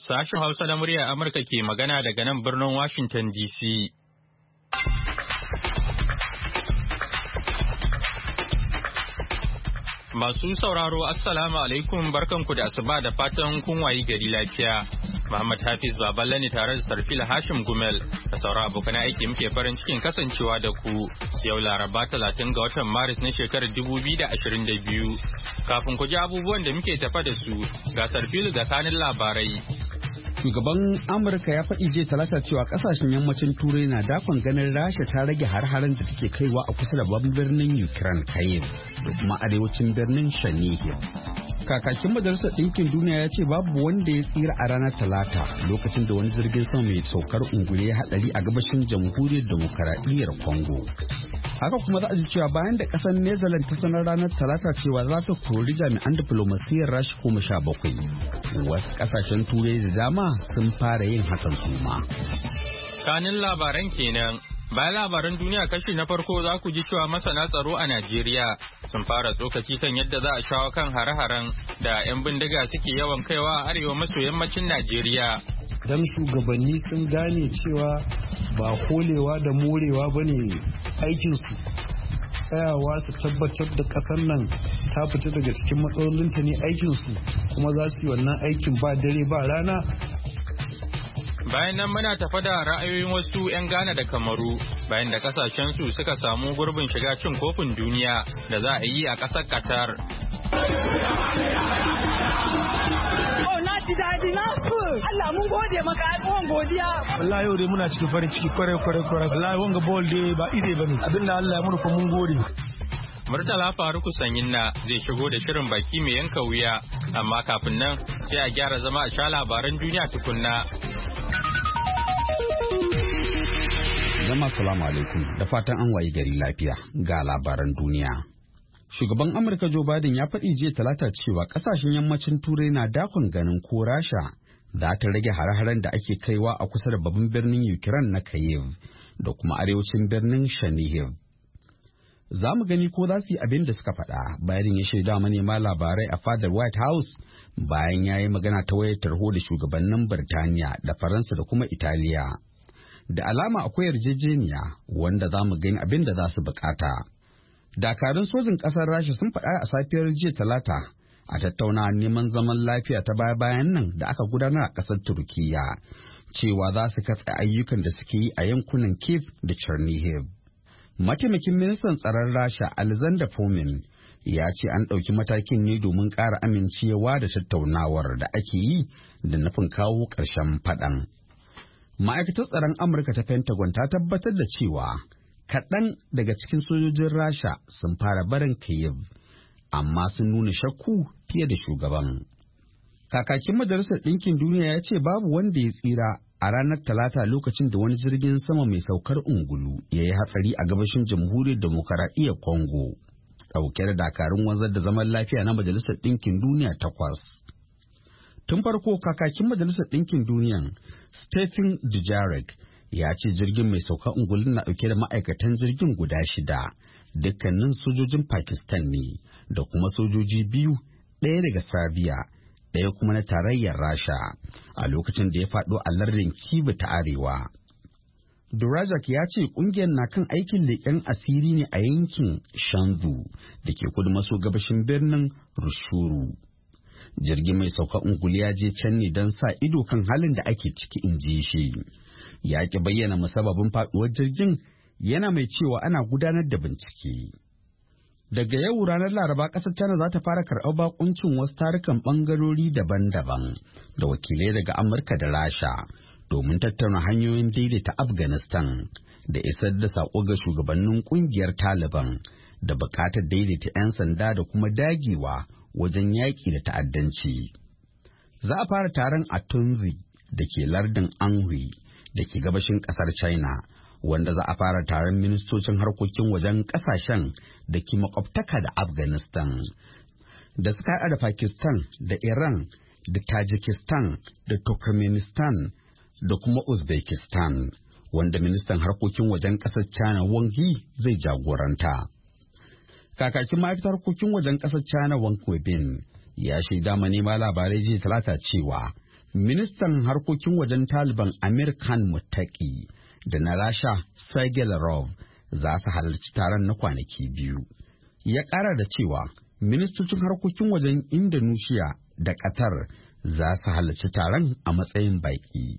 Sashen Hausa na murya Amurka ke magana daga nan birnin Washington DC. Masu sauraro Assalamu alaikum barkanku da asuba da fatan kun wayi gari lafiya. Muhammad Hafiz Baballe ne tare da Sarfila Hashim Gumel da sauran abokan aiki muke farin cikin kasancewa da ku yau Laraba 30 ga watan Maris na shekarar 2022. Kafin ku ji abubuwan da muke tafa da su ga Sarfilu da kanin labarai. Shugaban Amurka ya faɗi jiya Talata cewa ƙasashen yammacin Turai na dakon ganin Rasha ta rage har-haren da take kaiwa a kusa da babban birnin Ukraine Kyiv da kuma arewacin birnin Chernihiv. Kakakin Majalisar Ɗinkin Duniya ya ce babu wanda ya tsira a ranar Talata lokacin da wani jirgin sama mai saukar ungulu ya haɗari a gabashin Jamhuriyar Demokaradiyyar Congo. Haka kuma za a ji cewa bayan da ƙasar Netherlands ta sanar ranar Talata cewa za ta kori jami'an diflomasiyyar Rasha 17. Wasu ƙasashen Turai da dama sun fara yin hakan su ma. Kanin labaran kenan. Bayan labaran duniya kashi na farko za ku ji cewa masana tsaro a Najeriya sun fara tsokaci kan yadda za a shawo kan hare-haren da 'yan bindiga suke yawan kaiwa a arewa maso yammacin Najeriya. Dan shugabanni sun gane cewa ba kolewa da morewa ba ne aikinsu. Tsayawa su tabbatar da ƙasar nan ta fita daga cikin matsalolinta ne aikinsu kuma za su yi wannan aikin ba dare ba rana. Bayan nan muna tafa da ra'ayoyin wasu 'yan Ghana da Kamaru bayan da kasashensu suka samu gurbin shiga cin kofin duniya da za a yi a ƙasar Qatar. Na ji daɗi na su Allah mun gode maka abubuwan godiya. Wallahi yau dai muna cikin farin ciki kwarai. Wallahi wanga ball dai ba ide bane. Abinda Allah ya murfa mun gode. Murtala Faruku Sanyinna zai shigo da shirin baki mai yanka wuya amma kafin nan sai a gyara zama a sha labaran duniya tukunna. Jama'a salamu alaikum da fatan an wayi gari lafiya ga labaran duniya. Shugaban Amurka Joe Biden ya faɗi jiya Talata cewa ƙasashen yammacin Turai na dakon ganin ko Rasha za ta rage hare-haren da ake kaiwa a kusa da babban birnin Ukraine na Kyiv da kuma arewacin birnin Chernihiv. Za mu gani ko za su yi abin da suka faɗa. Biden ya shaida manema labarai a fadar White House bayan ya yi magana ta wayar tarho da shugabannin Birtaniya da Faransa da kuma Italiya. Da alama akwai yarjejeniya wanda za mu gani abin da za su bukata. Dakarun sojin ƙasar Rasha sun faɗa a safiyar jiya Talata a tattauna neman zaman lafiya ta baya-bayan nan da aka gudanar a ƙasar Turkiyya cewa za su katse ayyukan da suke yi a yankunan Kyiv da Chernihiv. Mataimakin ministan tsaron Rasha Alexander Fomin ya ce an ɗauki matakin ne domin ƙara amincewa da tattaunawar da ake yi da nufin kawo ƙarshen faɗan. Ma'aikatar tsaron Amurka ta Pentagon ta tabbatar da cewa kaɗan daga cikin sojojin Rasha sun fara barin Kyiv, amma sun nuna shakku fiye da shugaban. Kakakin Majalisar Ɗinkin Duniya ya ce babu wanda ya tsira a ranar Talata lokacin da wani jirgin sama mai saukar ungulu ya yi hatsari a gabashin Jamhuriyar Demokaradiyyar Congo, ɗauke da dakarun wanzar da zaman lafiya na Majalisar Ɗinkin Duniya 8. Tun farko kakakin Majalisar Ɗinkin Duniya Stephen Dujarric ya ce jirgin mai sauka ungulun na ɗauke da ma'aikatan jirgin guda 6, dukkanin sojojin Pakistan ne da kuma sojoji 2, ɗaya daga Serbia, ɗaya kuma na tarayyar Rasha a lokacin da ya faɗo a lardin Kyiv ta arewa. Durajak ya ce ƙungiyar na kan aikin leƙen asiri ne a yankin Shanzu da ke kudu maso gabashin birnin Rushuru. Jirgin mai sauka ungulu ya je can ne don sa ido kan halin da ake ciki, in ji shi. Ya ki bayyana musababin faɗuwar jirgin, yana mai cewa ana gudanar da bincike. Daga yau ranar Laraba ƙasar China za ta fara karɓar bakuncin wasu tarukan ɓangarori daban-daban da wakilai daga Amurka da Rasha domin tattauna hanyoyin daidaita Afghanistan da isar da saƙo ga shugabannin ƙungiyar Taliban da buƙatar daidaita 'yan sanda da kuma dagewa wajen yaƙi da ta'addanci. Za a fara taron a Tunzi da ke lardin Anhui da ke gabashin ƙasar China, wanda za a fara taron ministocin harkokin wajen ƙasashen da ke makwabtaka da Afghanistan, da suka haɗa da Pakistan da Iran da Tajikistan da Turkmenistan da kuma Uzbekistan, wanda ministan harkokin wajen ƙasar China Wang Yi zai jagoranta. Kakakin ma'aikatar harkokin wajen ƙasar China Wang Webin ya shaida manema labarai jiya Talata cewa Ministan harkokin wajen Taliban Amir Khan Muttaqi da na Rasha Sergei Lavrov za su halarci taron na kwanaki 2. Ya ƙara da cewa ministocin harkokin wajen Indonesia da Qatar za su halarci taron a matsayin baƙi.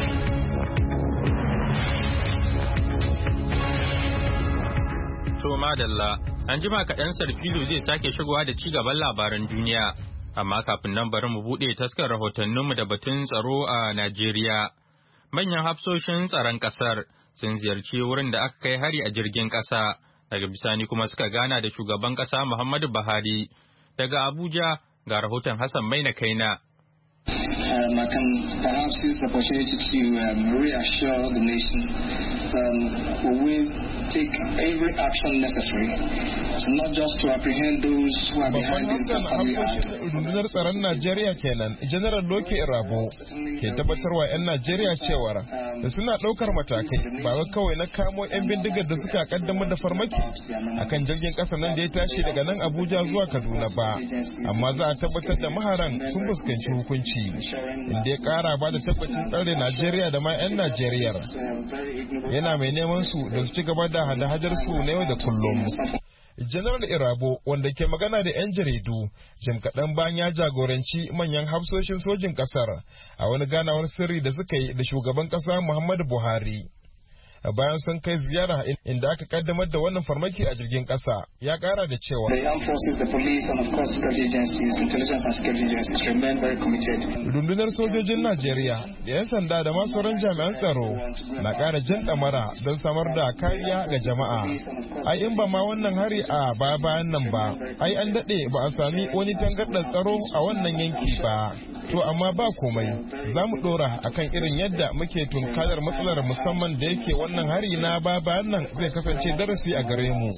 To madalla, an jima kaɗan Sarfilu zai sake shigowa da ci gaban labaran duniya, amma kafin nan bari mu buɗe taskar rahotanninmu da batun tsaro a Najeriya. Manyan hafsoshin tsaron ƙasar sun ziyarci wurin da aka kai hari a jirgin ƙasa, daga bisani kuma suka gana da shugaban ƙasa Muhammadu Buhari. Daga Abuja ga rahoton Hassan Maina Kaina. I can perhaps use the opportunity to reassure the nation that we will take every action necessary, not just to apprehend those who are behind this dastardly act. Rundunar tsaron Najeriya kenan, General Loke Irabo ke tabbatarwa 'yan Najeriya cewar da suna ɗaukar matakai ba kawai na kamo 'yan bindigar da suka kaddamar da farmaki akan jirgin ƙasa nan da ya tashi daga nan Abuja zuwa Kaduna ba, amma za a tabbatar da maharan sun fuskanci hukunci, inda ya ƙara ba da tabbacin tsare Najeriya da ma 'yan Najeriyar. Yana mai neman su da su ci gaba da hada-hadar su na yau da kullum. General Irabo, wanda ke magana da 'yan jaridu jim kaɗan bayan ya jagoranci manyan hafsoshin sojin ƙasar a wani ganawar sirri da suka yi da shugaban ƙasa Muhammadu Buhari. Bayan sun kai ziyara inda aka kaddamar da wannan farmaki a jirgin ƙasa, ya ƙara da cewa rundunar sojojin Najeriya da 'yan sanda da masu sauran jami'an tsaro na ƙara jan ɗamara don samar da kariya ga jama'a. Ai in ba ma wannan hari a bayan nan ba, ai an daɗe ba a sami wani tangarɗar tsaro a wannan yanki ba. To amma ba komai, za mu ɗora akan irin yadda muke tunkarar matsalar musamman da yake wannan hari na bayan nan zai kasance darasi a gare mu.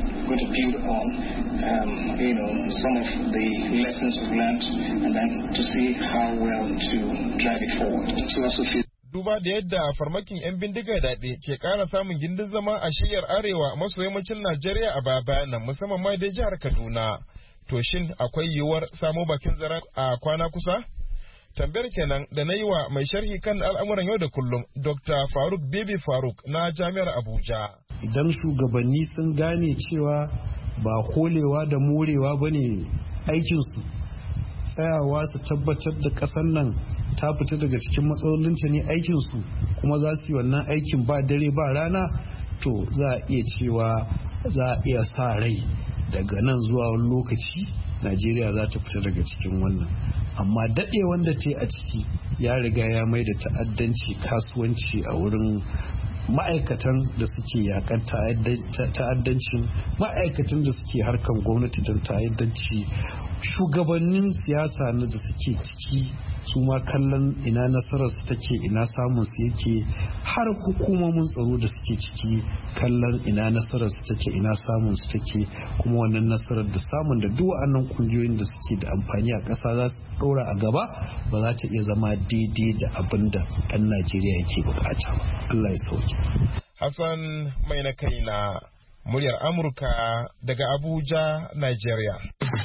Duba da yadda farmakin 'yan bindiga daɗe ke ƙara samun gindin zama a shiyar arewa maso yammacin Najeriya a bayan nan, musamman ma dai jihar Kaduna. To shin akwai yiwuwar samo bakin zaren a kwana kusa? Tambayar kenan da na yi wa mai sharhi kan al'amuran yau da kullum Dr. Faruk Bibi Faruk na Jami'ar Abuja. Idan shugabanni sun gane cewa ba holewa da morewa ba ne aikinsu, tsayawa su tabbatar da ƙasar nan ta fita daga cikin matsalolinta ne aikinsu, kuma za su yi wannan aikin ba dare ba rana, to za a iya cewa za a iya sa rai daga nan zuwa wani lokaci Najeriya za ta fita daga cikin wannan. Amma daɗe wanda ta yi a ciki ya riga ya mai da ta'addanci kasuwanci a wurin ma'aikatan da suke yakan ta'addancin, ma'aikatan da suke harkan gwamnati don ta'addanci, shugabannin siyasa na da suke ciki su ma kallon ina nasarar su take, ina samun su yake, har hukumomin tsaro da suke ciki kallon ina nasarar su take, ina samun su take, kuma wannan nasarar da samun da duk wa'annan kungiyoyin da suke da amfani a ƙasa za su ɗora a gaba ba za ta iya zama daidai da abin da ɗan Najeriya yake bukata. Allah ya sauke. Hassan mai na kai na muryar Amurka daga Abuja, Nigeria.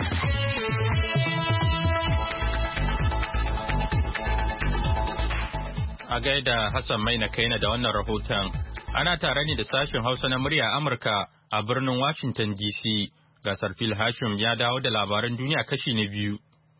A gaida Hassan mai na kaina da wannan rahoton. Ana tare ne da sashen Hausa na murya Amurka a birnin Washington DC. Gasar Phil Hashim ya dawo da labaran duniya kashi na biyu.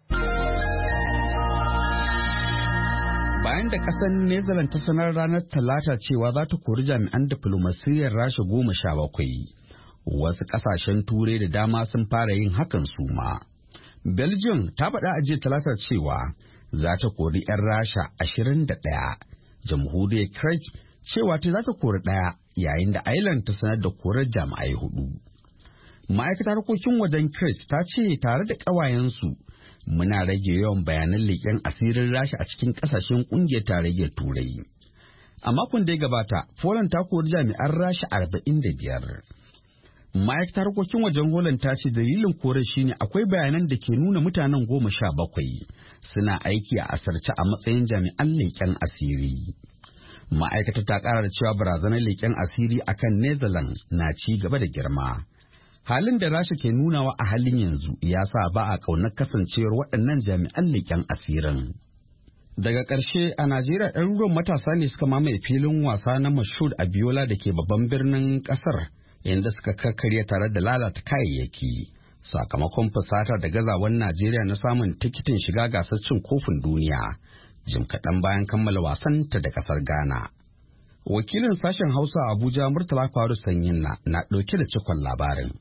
Bayan da kasar Netherlands ta sanar ranar Talata cewa za ta kori jami'an diflomasiyyar Rasha 17, wasu kasashen Turai da dama sun fara yin hakan su ma. Belgium ta faɗa a jiya Talata cewa za ta kori 'yan Rasha 21, Jamhuriyar Czech cewa ta za ta kori 1, yayin da Ireland ta sanar da korar jami'ai 4. Ma'aikatar harkokin wajen Czech ta ce tare da ƙawayensu muna rage yawan bayanan leƙen asirin Rasha a cikin ƙasashen ƙungiyar tarayyar Turai. A makon da ya gabata, Poland ta kori jami'an Rasha 45. Ma'aikatar harkokin wajen Holland ta ce dalilin korar shine akwai bayanan da ke nuna mutanen 17 suna aiki a asarce a matsayin jami'an leƙen asiri. Ma'aikatar ta ƙara da cewa barazanar leƙen asiri akan Netherlands na ci gaba da girma. Halin da Rasha ke nunawa a halin yanzu ya sa ba a ƙaunar kasancewar waɗannan jami'an leƙen asirin. Daga ƙarshe a Najeriya ɗaruruwan matasa ne suka mamaye filin wasa na Moshood Abiola da ke babban birnin ƙasar inda suka kakkarya tare da lalata kayayyaki. Sakamakon fusatar da gazawan Najeriya na samun tikitin shiga gasar cin kofin duniya jim kaɗan bayan kammala wasan ta da ƙasar Ghana. Wakilin sashen Hausa a Abuja Murtala Faru Sanyin na ɗauke da cikon labarin.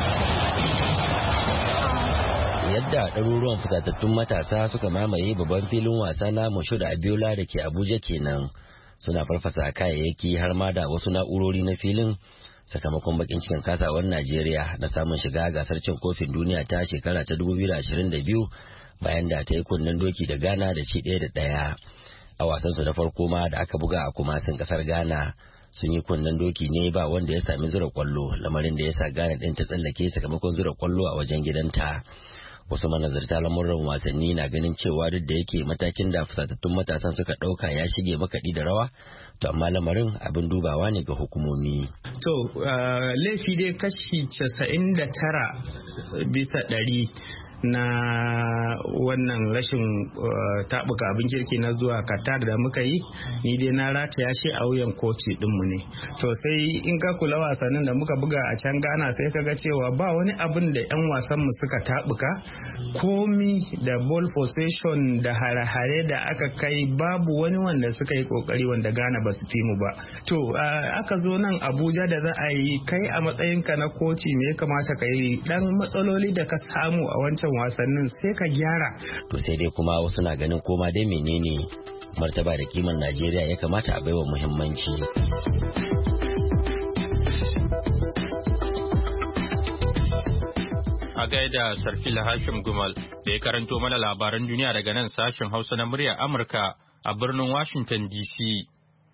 Yadda ɗaruruwan fusatattun matasa suka mamaye babban filin wasa na Moshood Abiola da ke Abuja kenan suna farfasa kayayyaki har ma da wasu na'urori na filin sakamakon bakin cikin kasawar Najeriya na samun shiga gasar cin kofin duniya ta shekara ta 2022 bayan da ta yi kunnen doki da Ghana da ci 1-1 a wasansu na farko ma da aka buga a Kumasin kasar Ghana sun yi kunnen doki ne ba wanda ya sami zura kwallo lamarin da ya sa Ghana din ta tsallake sakamakon zura kwallo a wajen gidanta. Wasu manazarta lamuran wasanni na ganin cewa duk da yake matakin da fusatattun matasan suka ɗauka ya shige makaɗi da rawa, to amma lamarin abin dubawa ne ga hukumomi. To laifi dai kashi 99% na wannan rashin tabuka abin kirki na zuwa Qatar da muka yi, ni dai na rataya shi a wuyan koci dinmu ne. To sai in ka kula wasannin da muka buga a can Ghana sai ka ga cewa ba wani abin da 'yan wasanmu suka tabuka, komi da ball possession da hare-hare da aka kai babu wani wanda suka yi kokari wanda Ghana ba su fi mu ba. To aka zo nan Abuja da za a yi, kai a matsayinka na koci me ya kamata ka yi, dan matsaloli da ka samu a wancan wasannin sai ka gyara. To sai dai kuma wasu na ganin koma dai menene martaba da kiman Najeriya ya kamata a baiwa muhimmanci. A gaida Sarfila Hashim Gumal da ya karanto mana labaran duniya daga nan sashen Hausa na muryar Amurka a birnin Washington DC.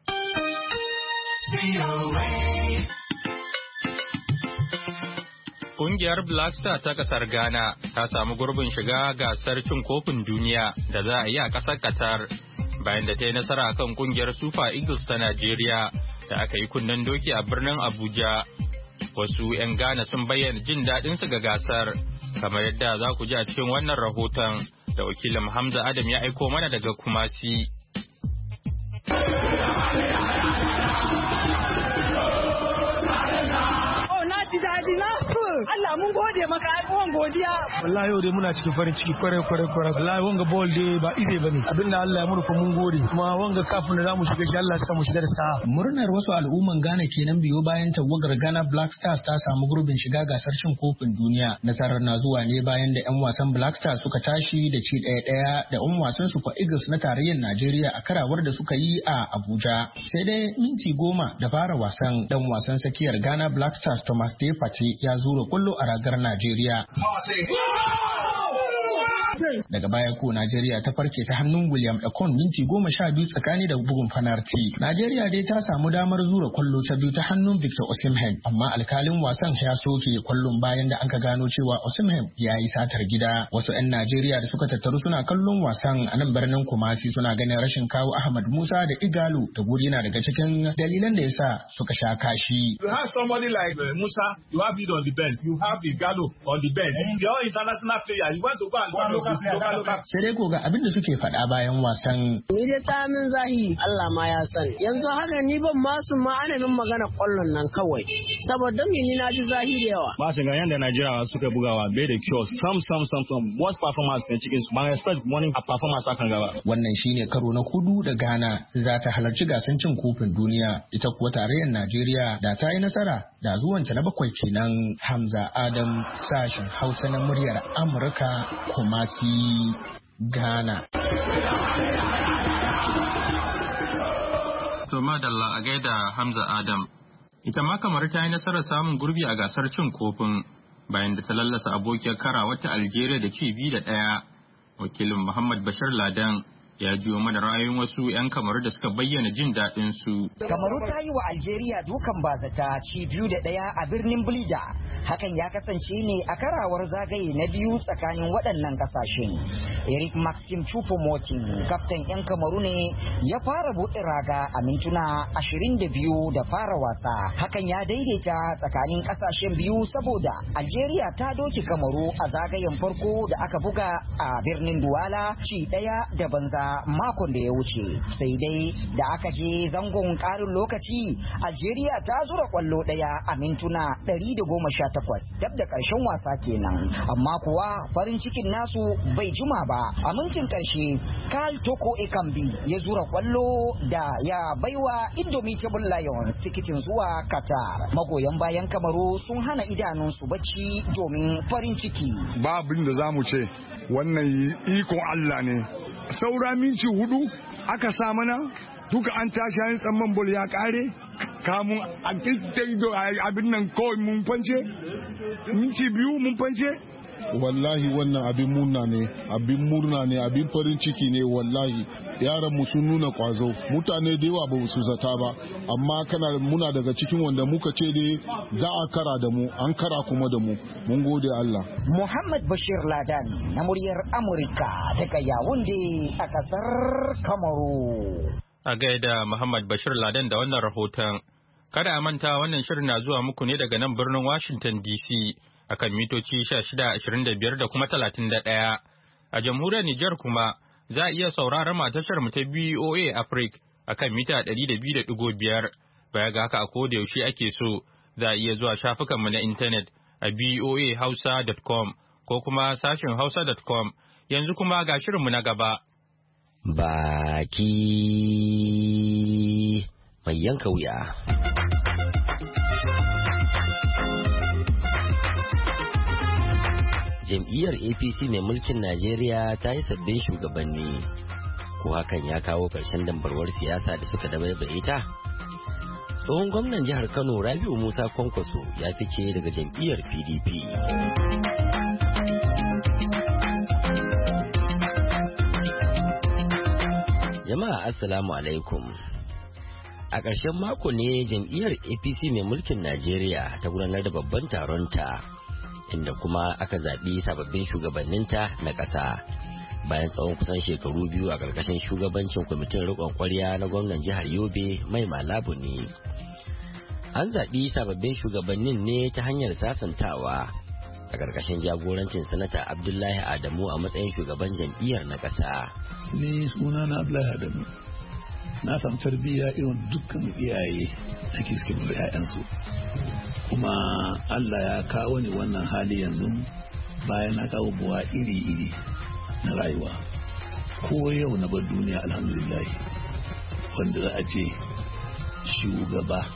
Kungiyar Black Star ta kasar Ghana ta samu gurbin shiga gasar cin kofin duniya da za a yi a kasar Qatar bayan da ta yi nasara kan kungiyar Super Eagles ta Najeriya da aka yi kunnen doki a birnin Abuja. Wasu 'yan Ghana sun bayyana jin daɗinsu ga gasar, kamar yadda za ku ji a cikin wannan rahoton da wakilin Hamza Adam ya aiko mana daga Kumasi. Allah mun gode maka abubuwan godiya. Wallahi yau dai muna cikin farin ciki kwarai. Wallahi wanga ball dai ba ide bane. Abinda Allah ya murfa mun gode. Kuma wanga kafin da zamu shiga shi Allah ya mu shiga da sa'a. Murnar wasu al'umman Ghana kenan biyo bayan tawagar Ghana Black Stars ta samu gurbin shiga gasar cin kofin duniya. Nasarar na zuwa ne bayan da 'yan wasan Black Stars suka tashi da ci 1-1 da 'yan wasan Super Eagles na tarayyar Najeriya a karawar da suka yi a Abuja. Sai dai minti 10 da fara wasan dan wasan tsakiyar Ghana Black Stars Thomas Partey ya zura kwallo a ragar Najeriya. Daga baya ko Najeriya ta farke ta hannun William Ekong minti 12 tsakani da bugun fanarti. Najeriya dai ta samu damar zura kwallo ta biyu ta hannun Victor Osimhen, amma alkalin wasan ya soke kwallon bayan da aka gano cewa Osimhen ya yi satar gida. Wasu 'yan Najeriya da suka tattaru suna kallon wasan a nan birnin Kumasi suna ganin rashin kawo Ahmad Musa da Igalo da guri na daga cikin dalilan da yasa suka sha kashi. You have somebody like Musa, you have it on the bench, you have Igalo on the bench. You're international player, you want to go and sai dai ko ga abin da suke faɗa bayan wasan. Ni dai ta min zahiri Allah ma ya sani. Yanzu haka ni ban masu ma ana min magana kwallon nan kawai. Saboda ni na ji zahiri yawa. Ba su ga yanda Najeriya suka bugawa bai da kyau. Some worst performance ne cikin su. Ban expect wani performance akan gaba. Wannan shine karo na 4 da Ghana za ta halarci gasar cin kofin duniya. Ita kuwa tarayyar Najeriya da ta yi nasara da zuwanta na 7 kenan. Hamza Adam, sashen Hausa na muryar Amurka, Kumasi, Ghana. To madalla a gaida Hamza Adam. Ita ma kamar ta yi nasarar samun gurbi a gasar cin kofin bayan da ta lallasa abokiyar karawa ta Algeria da ci 2-1. Wakilin Muhammad Bashir Ladan ya jiyo mana ra'ayoyin wasu 'yan Kamaru da suka bayyana jin daɗin su. Kamaru ta yi wa Algeria dukan bazata ci 2-1 a birnin Blida. Hakan ya kasance ne a karawar zagaye na biyu tsakanin waɗannan ƙasashen. Eric Maxim Choupo-Moting, kaftan 'yan Kamaru ne ya fara buɗe raga a mintuna 22 da fara wasa. Hakan ya daidaita tsakanin ƙasashen biyu saboda Algeria ta doki Kamaru a zagayen farko da aka buga a birnin Douala ci 1 da banza. makon da ya wuce. Sai dai da aka je zangon ƙarin lokaci, Algeria ta zura kwallo ɗaya a mintuna 118 dab da ƙarshen wasa kenan. Amma kuwa farin cikin nasu bai jima ba. A mintin ƙarshe, Karl Toko Ekambi ya zura kwallo da ya baiwa Indomitable Lions tikitin zuwa Qatar. Magoyan bayan Kamaru sun hana idanunsu bacci domin farin ciki. Ba abin da za mu ce, wannan ikon Allah ne. Saura minti 4 aka sa mana, duka an tashi hanyar tsamman bol ya kare, kamun a abin nan kawai mun fance, minti 2 mun fance. Wallahi wannan abin murna ne, abin farin ciki ne. Wallahi yaran mu sun nuna kwazo, mutane da yawa ba su zata ba, amma muna daga cikin wanda muka ce dai za a kara da mu, an kara kuma da mu, mun gode Allah. Muhammad Bashir Ladan na muryar Amurka daga Yawunde a kasar Kamaru. A gaida Muhammad Bashir Ladan da wannan rahoton. Kada a manta wannan shirin na zuwa muku ne daga nan birnin Washington DC. Akan mitoci 1625 da kuma 31. A jamhuriyar Nijar kuma za a iya sauraron tashar mu ta BOA Africa akan mita 200.5. Baya ga haka a koda yaushe ake so za a iya zuwa shafukan mu na intanet a boahausa.com ko kuma sashin hausa.com. Yanzu kuma ga shirin mu na gaba. Baki mai yanka wuya. Jam'iyyar APC mai mulkin Najeriya ta yi sabbin shugabanni, ko hakan ya kawo ƙarshen dambarwar siyasa da suka dabaibaye ta? Tsohon gwamnan jihar Kano Rabiu Musa Kwankwaso ya fice daga jam'iyyar PDP. Jama'a assalamu alaikum. A ƙarshen mako ne jam'iyyar APC mai mulkin Najeriya ta gudanar da babban taronta, inda kuma aka zaɓi sababbin shugabanninta na ƙasa bayan tsawon kusan shekaru 2 a ƙarƙashin shugabancin kwamitin riƙon ƙwarya na gwamnan jihar Yobe Mai Malabu ne. An zaɓi sababbin shugabannin ne ta hanyar sasantawa a ƙarƙashin jagorancin sanata Abdullahi Adamu a matsayin shugaban jam'iyyar na ƙasa. Ni suna na Abdullahi Adamu. Na samu tarbiyya irin dukkan iyaye ake suke nuna 'ya'yansu. Kuma Allah ya kawo ni wannan hali yanzu bayan na kawo buwa iri-iri na rayuwa. Ko yau na bar duniya alhamdulillah, wanda za a ce shugaba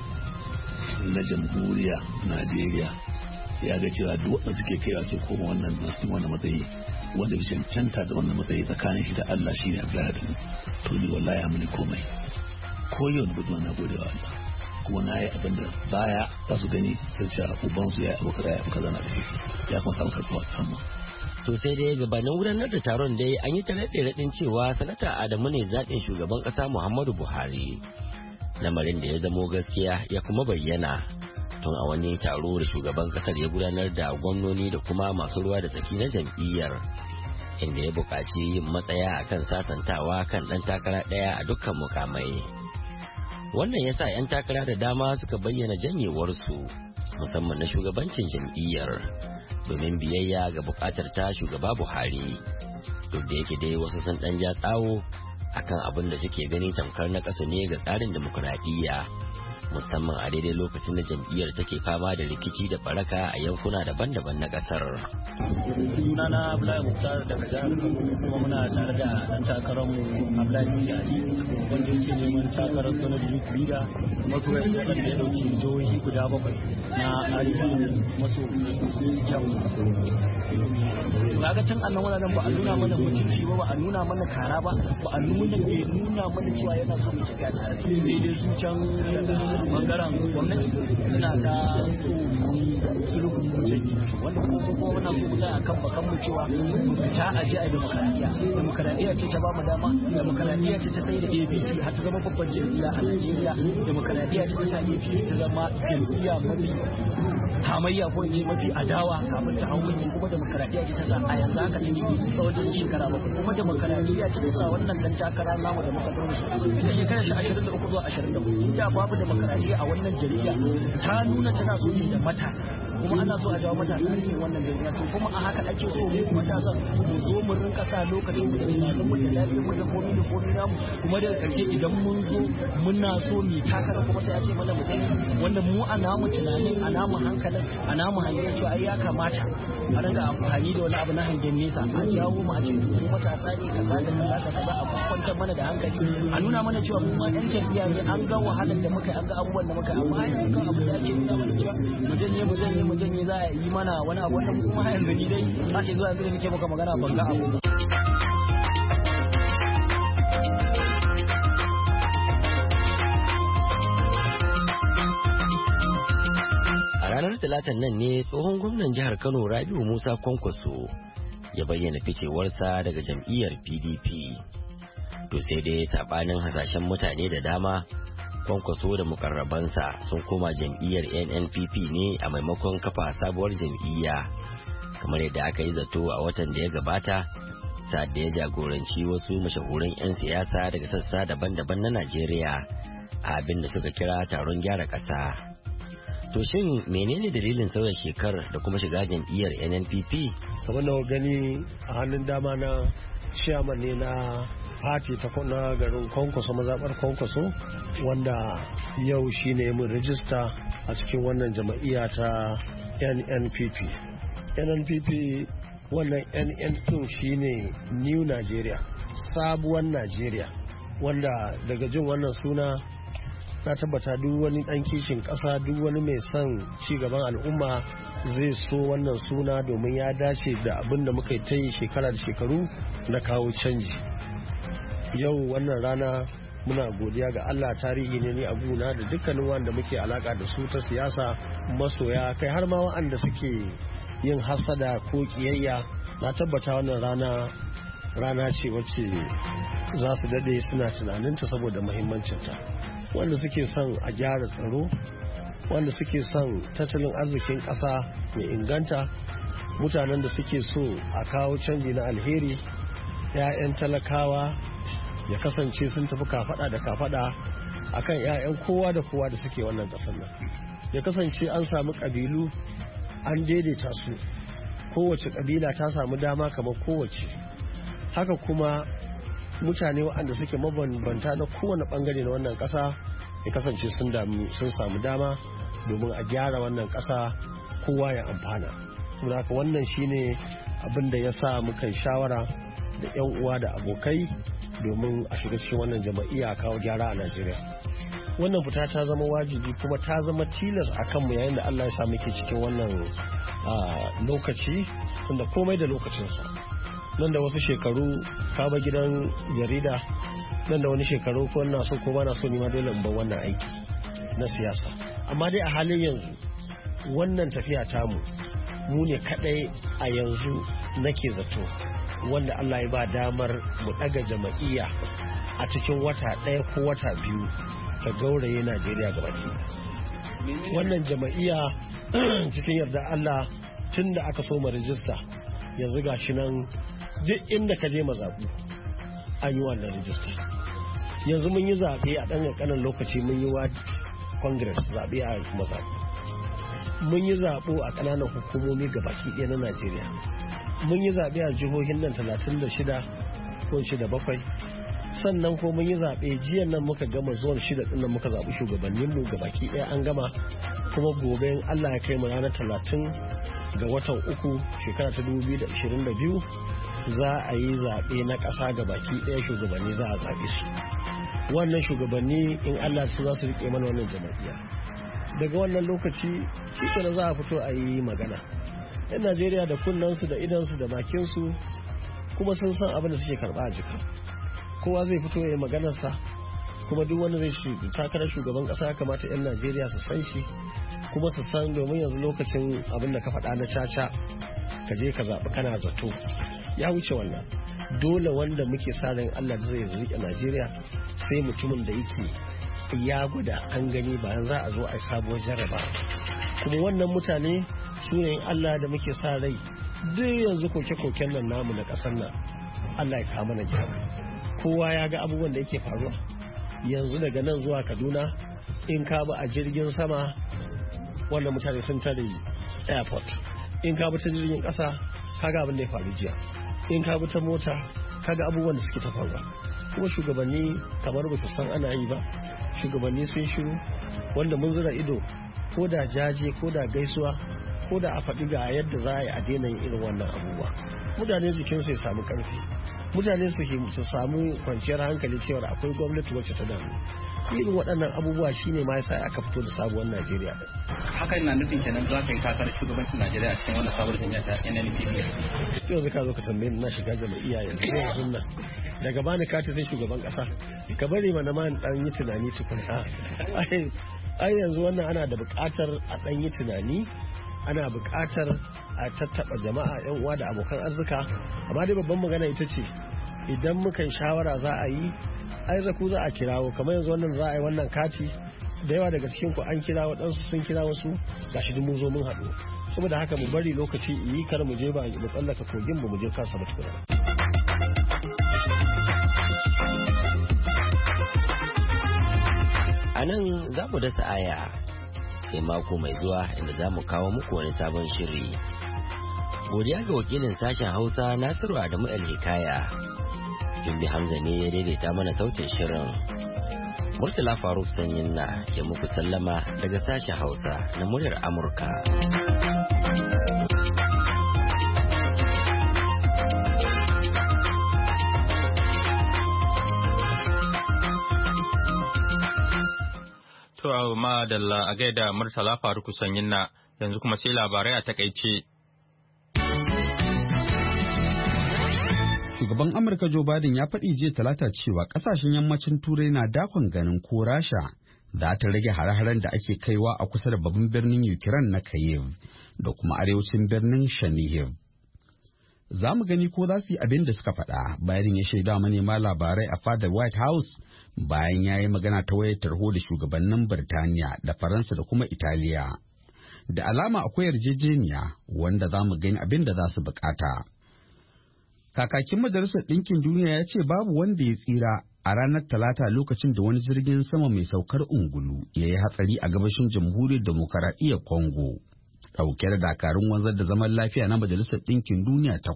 na jamhuriya Najeriya ya ga cewa duk wanda suke kaiwa ke koma wannan matsayi, wanda bi cancanta da wannan matsayi tsakanin shi da Allah shi ne Abdullahi Adamu. To ni wallahi amini komai. Ko yau na bar duniya na gode wa Allah. Kuma na yi abin da baya za su gani sun ce ubansu ya abu kaza ya abu kaza na da ya kuma samu karɓuwa kanmu. To sai dai gabanin gudanar da taron dai an yi ta raɗin cewa sanata Adamu ne zaɓin shugaban ƙasa Muhammadu Buhari. Lamarin da ya zamo gaskiya ya kuma bayyana tun a wani taro da shugaban ƙasar ya gudanar da gwamnoni da kuma masu ruwa da tsaki na jam'iyyar, inda ya buƙaci yin matsaya akan sasantawa kan ɗan takara ɗaya a dukkan mukamai. Wannan ya sa 'yan takara da dama suka bayyana janyewarsu, musamman na shugabancin jam'iyyar, domin biyayya ga bukatar ta shugaba Buhari. Duk da yake dai wasu sun ɗan ja tsawo akan abin da suke gani tamkar na ƙasa ne ga tsarin dimokuraɗiyya, musamman a daidai lokacin da jam'iyyar take fama da rikici da baraka a yankuna daban-daban na ƙasar. Sunana Abdullahi Muktar daga jihar Kano, kuma muna tare da ɗan takararmu Abdullahi Siyasi, wanda yake neman takarar sanar da Bida, masoyan waɗanda ya ɗauki jihohi guda 7 na arewa maso yamma. Kaga can annan wannan ba a nuna mana mutunci ba a nuna mana kara ba a nuna mana cewa yana so mu tafiya tare daidai su can bangaren gwamnati suna ta sulhun mutane wanda kuma muna so mu akan bakan mu cewa ta aje a demokaradiyya ce ta ba mu dama, demokaradiyya ce ta kai da ABC har ta zama babban jam'iyya a Najeriya, demokaradiyya ce ta sa APC ta zama jam'iyya mafi hamayya ko in ce mafi adawa kafin ta hau mulki, kuma demokaradiyya ce ta sa a yanzu haka take tsawon shekara 7, kuma demokaradiyya ce ta sa wannan dan takara namu da muka zauna ita shekarar da 23 zuwa 24 inda babu demokaradiyya a wannan jam'iyya ta nuna tana so da matasa kuma ana so a jawo matasa a cikin wannan jami'a to kuma a haka ake so mu matasa mu zo mu rinka sa lokacin mu da tunanin mu da lafiyar mu da komai namu kuma daga karshe idan mun zo muna so mu takara kuma sai a ce mana mu dai wanda mu a namu tunanin a namu hankalin a namu hangen cewa ai ya kamata a rinka amfani da wani abu na hangen nesa a jawo mu a ce mu matasa ne kaza da kaza a kwantar mana da hankali a nuna mana cewa mu ma yan tafiya ne an ga wahalar da muka an ga abubuwan da muka amma yanzu kan abu da ake nuna mana cewa mu janye za a yi mana wani abu wanda kuma har yanzu ni dai ake zuwa yanzu da nake maka magana ban ga abu ranar talatan nan ne tsohon gwamnan jihar Kano Rabiu Musa Kwankwaso ya bayyana ficewarsa daga jam'iyyar PDP. To sai dai sabanin hasashen mutane da dama, Kwankwaso da mukarrabansa sun koma jam'iyyar NNPP ne a maimakon kafa sabuwar jam'iyya, kamar yadda aka yi zato a watan da ya gabata, sa'ad da ya jagoranci wasu mashahuran 'yan siyasa daga sassa daban-daban na Najeriya a abin da suka kira taron gyara ƙasa. To shin menene dalilin sauya shekar da kuma shiga jam'iyyar NNPP? Kamar da gani a hannun dama na chairman ne na party ta na garin Kwankwaso, mazaɓar Kwankwaso, wanda yau shine mun rijista a cikin wannan jam'iyya ta NNPP. NNPP wannan NN din shine New Nigeria, sabuwar Najeriya, wanda daga jin wannan suna na tabbata duk wani dan kishin kasa, duk wani mai son ci gaban al'umma zai so wannan suna domin ya dace da abin da muka yi ta yi shekara da shekaru na kawo canji. Yau wannan rana muna godiya ga Allah, tarihi ne ni a guna da dukkanin wanda muke alaka da su ta siyasa, masoya, kai har ma wanda suke yin hasada ko kiyayya. Na tabbata wannan rana ce wacce za su dade suna tunaninta saboda muhimmancinta. Wanda suke son a gyara tsaro, wanda suke son tattalin arzikin ƙasa mai inganta, mutanen da suke so a kawo canji na alheri, 'ya'yan talakawa ya kasance sun tafi kafada da kafada akan 'ya'yan kowa da kowa da suke wannan ƙasar nan. Ya kasance an samu ƙabilu an daidaita su, kowace ƙabila ta samu dama kamar kowace. Haka kuma mutane waɗanda suke mabambanta na kowane ɓangare na wannan ƙasa ya kasance sun samu dama domin a gyara wannan ƙasa, kowa ya amfana. Saboda haka wannan shine abin da ya sa muka shawara da 'yan uwa da abokai domin a shiga cikin wannan jama'iyya a kawo gyara a Najeriya. Wannan fita ta zama wajibi kuma ta zama tilas a kanmu yayin da Allah ya sa muke cikin wannan lokaci, tunda komai da lokacinsa. Nan da wasu shekaru ka ba gidan jarida, nan da wani shekaru ko na so ko ba na so ni ma dole in bar wannan aiki na siyasa. Amma dai a halin yanzu wannan tafiya tamu mu ne kadai a yanzu nake zato wanda Allah ya ba damar mu daga jama'iyya a cikin wata ɗaya ko wata biyu ta gauraye Najeriya gabaki. Wannan jama'iyya cikin yarda Allah tun da aka so mu rijista yanzu gashi nan duk inda ka je mazaɓu an yi wannan rijista. Yanzu mun yi zaɓe a ɗan ƙanƙanin lokaci, mun yi wa congress zaɓe a mazaɓu, mun yi zaɓo a ƙananan hukumomi gabaki ɗaya na Najeriya, mun yi zaɓe a jihohin nan 36 ko 67, sannan ko mun yi zaɓe jiya nan muka gama zuwan 6 ɗin nan muka zaɓi shugabanninmu gabaki ɗaya an gama, kuma gobe in Allah ya kai mu ranar 30 ga watan 3 shekara ta 2022 za a yi zaɓe na ƙasa gabaki ɗaya, shugabanni za a zaɓe su. Wannan shugabanni in Allah su za su riƙe mana wannan jama'iyya. Daga wannan lokaci shi kenan za a fito a yi magana. 'Yan Najeriya da kunnansu da idansu da bakinsu kuma sun san abin da suke karɓa a jika. Kowa zai fito ya yi maganarsa, kuma duk wanda zai takarar shugaban ƙasa ya kamata 'yan Najeriya su san shi, kuma su san domin yanzu lokacin abin da ka faɗa na caca ka je ka zaɓi kana zato ya wuce wannan. Dole wanda muke sa ran Allah zai riƙe Najeriya sai mutumin da yake ya gwada an gani bayan za a zo a yi sabuwar jarraba. Kuma wannan mutane su ne Allah da muke sa rai duk yanzu koke-koken nan namu na ƙasar nan Allah ya kama na gyara. Kowa ya ga abubuwan da yake faruwa yanzu daga nan zuwa Kaduna in ka ba a jirgin sama wannan mutane sun tare airport, in ka bi ta jirgin ƙasa kaga abin da ya faru jiya, in ka bi ta mota kaga abubuwan da suke ta faruwa. Kuma shugabanni kamar ba su san ana yi ba, shugabanni sun shiru, wanda mun zura ido ko da jaje ko da gaisuwa ko da a faɗi ga yadda za a yi a daina yin irin wannan abubuwa. Mutane jikinsu ya samu ƙarfi, mutane su samu kwanciyar hankali cewa akwai gwamnati wacce ta damu. Irin waɗannan abubuwa shine ma yasa aka fito da sabuwar Najeriya. Hakan na nufin kenan za ka yi takarar shugabancin Najeriya a cikin wannan sabuwar jami'a ta NNPP. Yanzu ka zo ka tambaye ni na shiga jam'iyya yanzu nan. Daga bani kati sai shugaban kasa, ka bari mana ma dan yi tunani tukuna. Ai yanzu wannan ana da buƙatar a dan yi tunani, ana buƙatar a tattaba jama'a, yan uwa da abokan arzika. Amma dai babban magana ita ce idan muka yi shawara za a yi, ai zaku za a kirawo, kamar yanzu wannan za a yi wannan kati da yawa daga cikin ku an kira waɗansu sun kira wasu, gashi duk mun zo mun haɗu. Saboda haka mu bari lokaci yi, kar mu je ba mu tsallaka kogin mu je kansa ba tukuna. A nan za mu dasa aya sai mako mai zuwa inda za mu kawo muku wani sabon shiri. Godiya ga wakilin sashen Hausa Nasiru Adamu El-Hikaya. Jumbi Hamza ne ya daidaita mana sautin shirin. Murtala Faruk Sanyin na ke muku sallama daga sashen Hausa na muryar Amurka. To madalla a gaida Murtala Faruku Sanyin na, yanzu kuma sai labarai a takaice. Shugaban Amurka Joe Biden ya faɗi jiya Talata cewa ƙasashen yammacin Turai na dakon ganin ko Rasha za ta rage hare-haren da ake kaiwa a kusa da babban birnin Ukraine na Kyiv da kuma arewacin birnin Chernihiv. Za mu gani ko za su yi abin da suka faɗa. Biden ya shaida manema labarai a fadar White House bayan ya yi magana ta wayar tarho da shugabannin Birtaniya da Faransa da kuma Italiya. Da alama akwai yarjejeniya wanda za mu gani abin da za su bukata. Kakakin Majalisar Ɗinkin Duniya ya ce babu wanda ya tsira a ranar Talata lokacin da wani jirgin sama mai saukar ungulu ya yi hatsari a gabashin Jamhuriyar Demokaradiyyar Congo, ɗauke da dakarun wanzar da zaman lafiya na Majalisar Ɗinkin Duniya 8.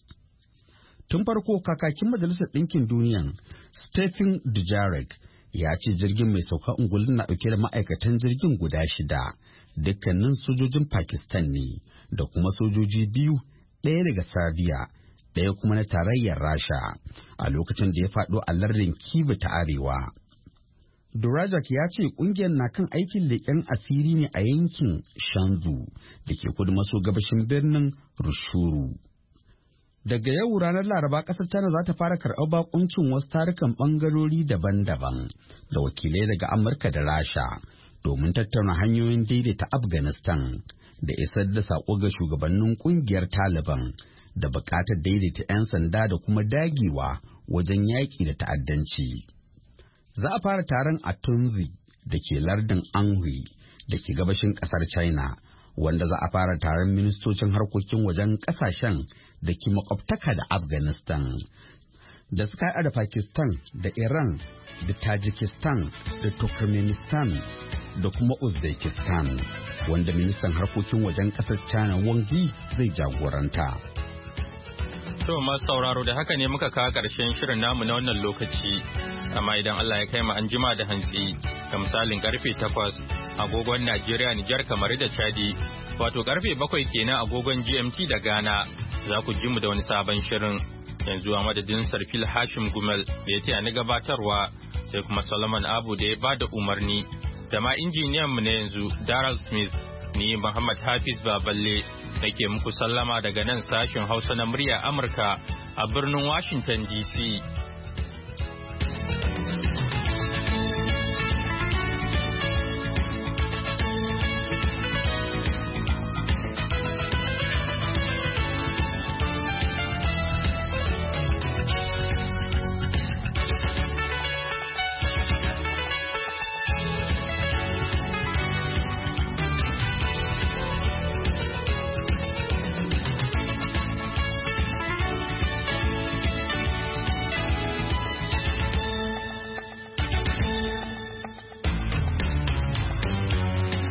Tun farko kakakin Majalisar Ɗinkin Duniya Stephen Dujarric ya ce jirgin mai saukar ungulun na ɗauke da ma'aikatan jirgin guda 6, dukkanin sojojin Pakistan ne da kuma sojoji 2, ɗaya daga Serbia, ɗaya kuma na tarayyar Rasha, a lokacin da ya faɗo a lardin Kyiv ta Arewa. Durajak ya ce ƙungiyar na kan aikin leƙen asiri ne a yankin Shanzu da ke kudu maso gabashin birnin Rushuru. Daga yau ranar Laraba ƙasar China za ta fara karɓar bakuncin wasu tarukan ɓangarori daban-daban da wakilai daga Amurka da Rasha domin tattauna hanyoyin daidaita Afghanistan da isar da saƙo ga shugabannin ƙungiyar Taliban da buƙatar daidaita 'yan sanda da kuma dagewa wajen yaƙi da ta'addanci. Za a fara taron a Tunzi da ke lardin Anhui da ke gabashin ƙasar China, wanda za a fara taron ministocin harkokin wajen ƙasashen da ke makwabtaka da Afghanistan, da suka haɗa da Pakistan da Iran da Tajikistan da Turkmenistan da kuma Uzbekistan, wanda ministan harkokin wajen ƙasar China Wang Yi zai jagoranta. To masu sauraro da haka ne muka kawo ƙarshen shirin namu na wannan lokaci, amma idan Allah ya kai mu an jima da hantsi ga misalin karfe 8 agogon Najeriya, Nijar, kamar da Chadi, wato karfe 7 kenan agogon GMT da Ghana, za ku ji mu da wani sabon shirin. Yanzu a madadin Sarfil Hashim Gumel da ya taya ni gabatarwa, sai kuma Solomon Abu da ya ba da umarni, da ma injiniyan mu na yanzu Daryl Smith. Ni Muhammad Hafiz Baballe nake muku sallama daga nan sashen Hausa na murya Amurka a birnin Washington DC.